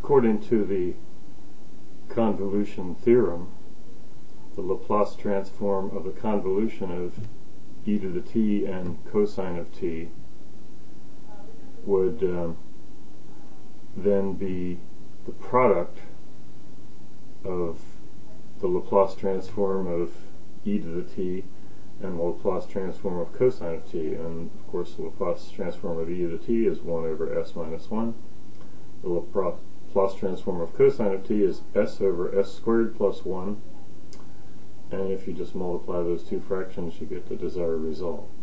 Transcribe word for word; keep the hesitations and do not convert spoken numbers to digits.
According to the convolution theorem, the Laplace transform of the convolution of e to the t and cosine of t would um, then be the product of the Laplace transform of e to the t and the Laplace transform of cosine of t. And of course the Laplace transform of e to the t is one over s minus one. The Laplace transform of cosine of t is s over s squared plus one. And if you just multiply those two fractions, you get the desired result.